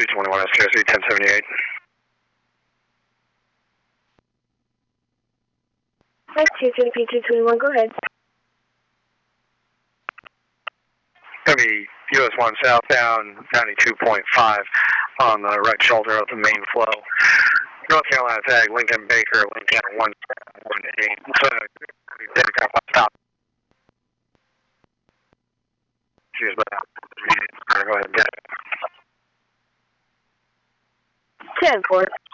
221 STRC 1078. X2 221, go ahead. Going to be US 1 southbound 92.5 on the right shoulder of the main flow. North Carolina tag, Lincoln Baker, Lincoln 1718. So, stop. Cheers, but go ahead and get it. 10-4.